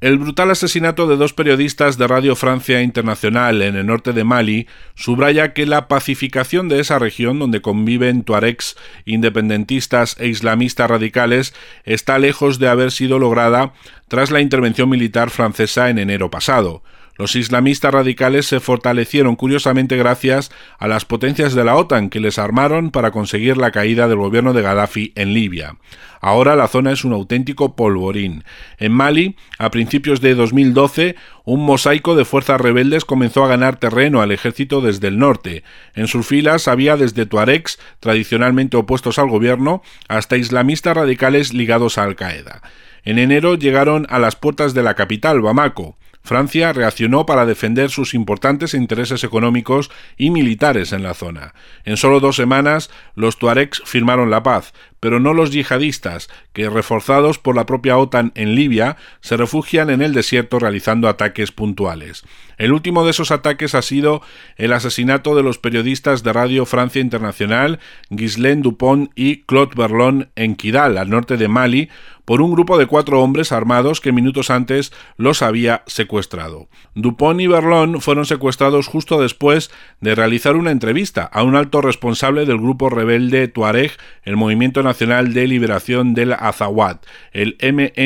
El brutal asesinato de dos periodistas de Radio Francia Internacional en el norte de Mali subraya que la pacificación de esa región, donde conviven tuaregs, independentistas e islamistas radicales, está lejos de haber sido lograda tras la intervención militar francesa en enero pasado. Los islamistas radicales se fortalecieron curiosamente gracias a las potencias de la OTAN, que les armaron para conseguir la caída del gobierno de Gaddafi en Libia. Ahora la zona es un auténtico polvorín. En Mali, a principios de 2012, un mosaico de fuerzas rebeldes comenzó a ganar terreno al ejército desde el norte. En sus filas había desde tuaregs, tradicionalmente opuestos al gobierno, hasta islamistas radicales ligados a Al-Qaeda. En enero llegaron a las puertas de la capital, Bamako. Francia reaccionó para defender sus importantes intereses económicos y militares en la zona. En solo 2 semanas, los tuaregs firmaron la paz, pero no los yihadistas, que, reforzados por la propia OTAN en Libia, se refugian en el desierto realizando ataques puntuales. El último de esos ataques ha sido el asesinato de los periodistas de Radio Francia Internacional, Ghislaine Dupont y Claude Verlon, en Kidal, al norte de Mali, por un grupo de 4 hombres armados que minutos antes los había secuestrado. Dupont y Verlon fueron secuestrados justo después de realizar una entrevista a un alto responsable del grupo rebelde tuareg, el Movimiento Nacional de Liberación del Azawad, el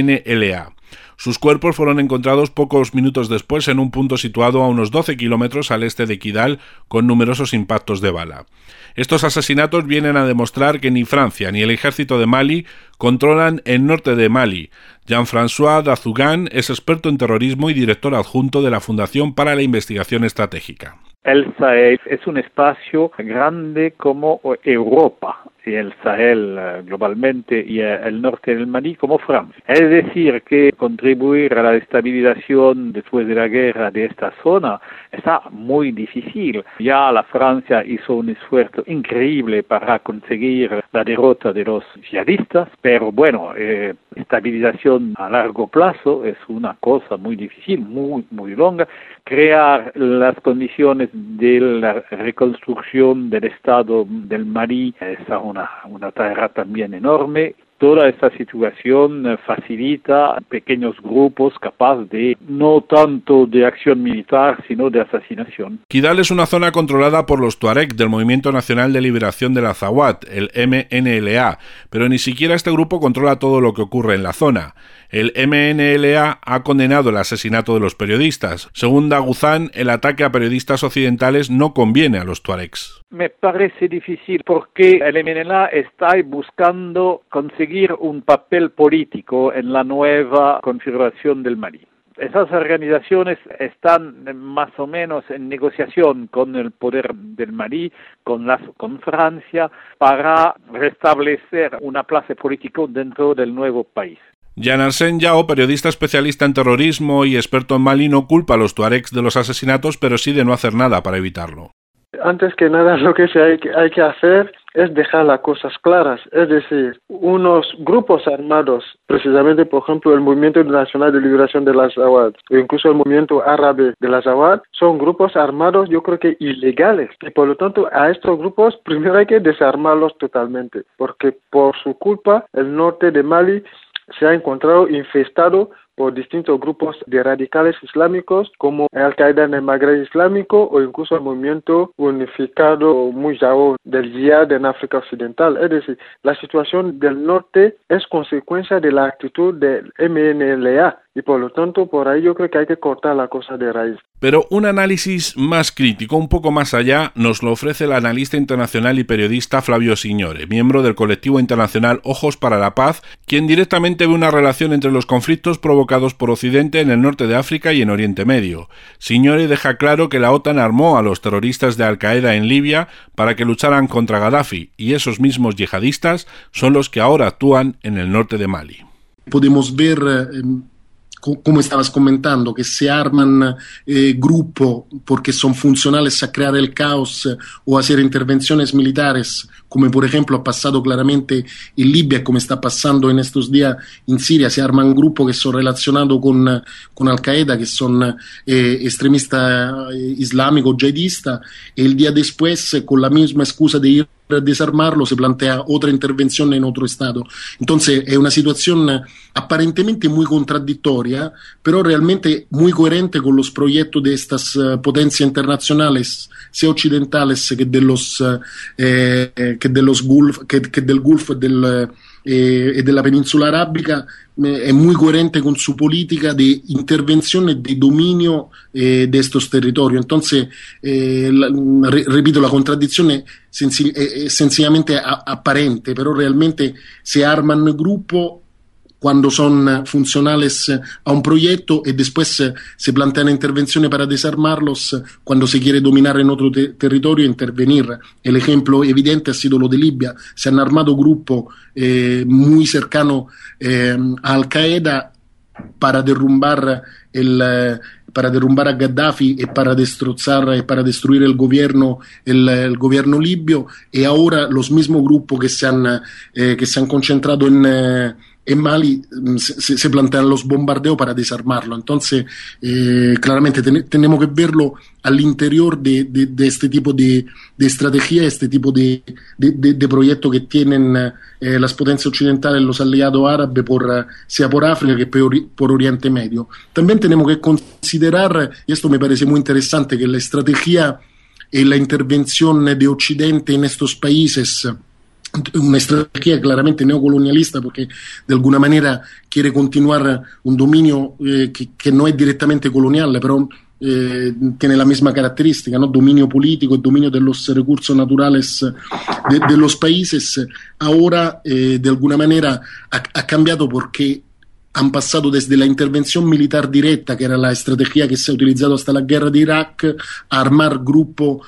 MNLA. Sus cuerpos fueron encontrados pocos minutos después en un punto situado a unos 12 kilómetros al este de Kidal, con numerosos impactos de bala. Estos asesinatos vienen a demostrar que ni Francia ni el ejército de Mali controlan el norte de Mali. Jean-François Dazougan es experto en terrorismo y director adjunto de la Fundación para la Investigación Estratégica. El Sahel es un espacio grande como Europa, y el Sahel globalmente y el norte del Mali como Francia. Es decir, que contribuir a la estabilización después de la guerra de esta zona está muy difícil. Ya la Francia hizo un esfuerzo increíble para conseguir la derrota de los yihadistas, pero bueno, estabilización a largo plazo es una cosa muy difícil, muy longa. Crear las condiciones de la reconstrucción del Estado del Mali es una tarea también enorme. Toda esta situación facilita pequeños grupos capaces de no tanto de acción militar, sino de asesinación. Kidal es una zona controlada por los tuareg del Movimiento Nacional de Liberación del Azawad, el MNLA, pero ni siquiera este grupo controla todo lo que ocurre en la zona. El MNLA ha condenado el asesinato de los periodistas. Según Daguzán, el ataque a periodistas occidentales no conviene a los tuaregs. Me parece difícil porque el MNLA está buscando conseguir un papel político en la nueva configuración del Mali. Esas organizaciones están más o menos en negociación con el poder del Mali, con Francia, para restablecer una clase política dentro del nuevo país. Jean-Arsène Yao, periodista especialista en terrorismo y experto en Mali, no culpa a los tuaregs de los asesinatos, pero sí de no hacer nada para evitarlo. Antes que nada, lo que hay que hacer es dejar las cosas claras, es decir, unos grupos armados, precisamente por ejemplo el Movimiento Nacional de Liberación del Azawad o incluso el Movimiento Árabe del Azawad, son grupos armados yo creo que ilegales y por lo tanto a estos grupos primero hay que desarmarlos totalmente porque por su culpa el norte de Mali se ha encontrado infestado por distintos grupos de radicales islámicos como Al-Qaeda en el Magreb Islámico o incluso el movimiento unificado Mujahideen del Jihad en África Occidental. Es decir, la situación del norte es consecuencia de la actitud del MNLA y por lo tanto por ahí yo creo que hay que cortar la cosa de raíz. Pero un análisis más crítico, un poco más allá, nos lo ofrece el analista internacional y periodista Flavio Signore, miembro del colectivo internacional Ojos para la Paz, quien directamente ve una relación entre los conflictos provocados por Occidente en el norte de África y en Oriente Medio. Signore deja claro que la OTAN armó a los terroristas de Al-Qaeda en Libia para que lucharan contra Gaddafi, y esos mismos yihadistas son los que ahora actúan en el norte de Mali. Podemos ver como estabas comentando, que se arman grupos porque son funcionales a crear el caos o hacer intervenciones militares, como por ejemplo ha pasado claramente en Libia, como está pasando en estos días en Siria. Se arman grupos que son relacionados con Al-Qaeda, que son extremistas islámicos, yihadistas, y el día después, con la misma excusa de ir desarmarlo, se plantea otra intervención en otro estado. Entonces es una situación aparentemente muy contradictoria, pero realmente muy coherente con los proyectos de estas potencias internacionales, sea occidentales que del Golfo y de la península arábica. Es muy coherente con su política de intervención y de dominio de estos territorios. Entonces, repito, la contradicción es sencillamente aparente, pero realmente se arman grupos cuando son funcionales a un proyecto y después se plantean intervenciones para desarmarlos cuando se quiere dominar en otro territorio e intervenir. El ejemplo evidente ha sido lo de Libia. Se han armado grupos muy cercanos a Al-Qaeda para derrumbar a Gaddafi y para destruir el gobierno libio, y ahora los mismos grupos que se han concentrado en Mali se plantean los bombardeos para desarmarlo. Entonces, claramente tenemos que verlo al interior de este tipo de estrategia, este tipo de proyectos que tienen las potencias occidentales, los aliados árabes, sea por África que por Oriente Medio. También tenemos que considerar, y esto me parece muy interesante, que la estrategia y la intervención de Occidente en estos países, una estrategia claramente neocolonialista, porque de alguna manera quiere continuar un dominio que no es directamente colonial, pero tiene la misma característica, ¿no? Dominio político y dominio de los recursos naturales de los países. Ahora, de alguna manera, ha cambiado porque han pasado desde la intervención militar directa, que era la estrategia que se ha utilizado hasta la guerra de Irak, a armar grupos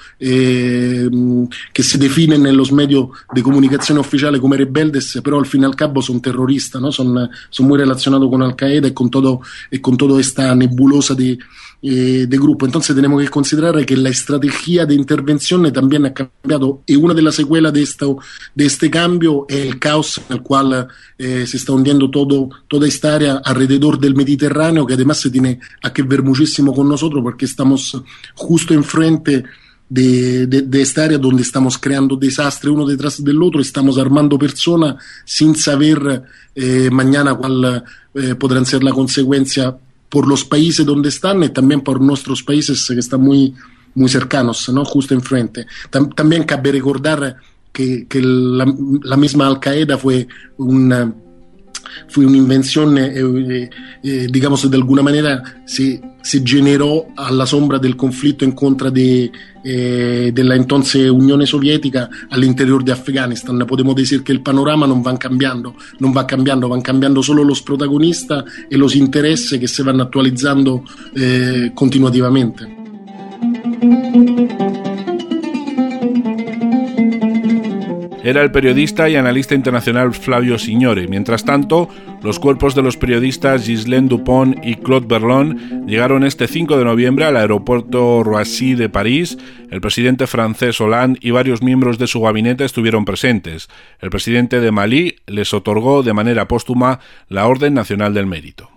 que se definen en los medios de comunicación oficiales como rebeldes, pero al fin y al cabo son terroristas, ¿no? Son muy relacionados con Al-Qaeda y con toda esta nebulosa de grupo. Entonces tenemos que considerar que la estrategia de intervención también ha cambiado, y una de las secuelas de este cambio es el caos en el cual se está hundiendo toda esta área alrededor del Mediterráneo, que además se tiene que ver muchísimo con nosotros porque estamos justo enfrente de esta área donde estamos creando desastres uno detrás del otro, estamos armando personas sin saber mañana cuál podrán ser las consecuencias por los países donde están y también por nuestros países que están muy, muy cercanos, ¿no? Justo enfrente. También cabe recordar que la misma Al-Qaeda fue una invención, digamos, de alguna manera se generó a la sombra del conflicto en contra de la entonces Unión Soviética al interior de Afganistán. Podemos decir que el panorama no va cambiando, van cambiando solo los protagonistas y los intereses que se van actualizando continuativamente. Era el periodista y analista internacional Flavio Signore. Mientras tanto, los cuerpos de los periodistas Ghislaine Dupont y Claude Berlon llegaron este 5 de noviembre al aeropuerto Roissy de París. El presidente francés Hollande y varios miembros de su gabinete estuvieron presentes. El presidente de Malí les otorgó de manera póstuma la Orden Nacional del Mérito.